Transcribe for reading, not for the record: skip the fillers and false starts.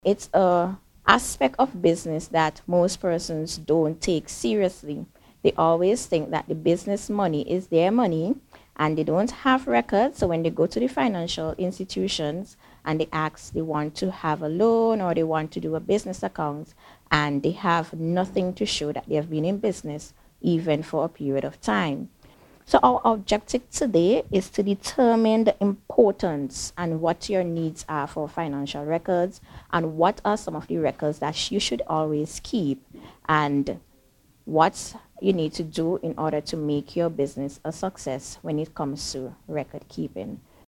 It's a aspect of business that most persons don't take seriously. They always think that the business money is their money and they don't have records. So when they go to the financial institutions and they ask, they want to have a loan or they want to do a business account, and they have nothing to show that they have been in business even for a period of time. So our objective today is to determine the importance and what your needs are for financial records and what are some of the records that you should always keep and what you need to do in order to make your business a success when it comes to record keeping.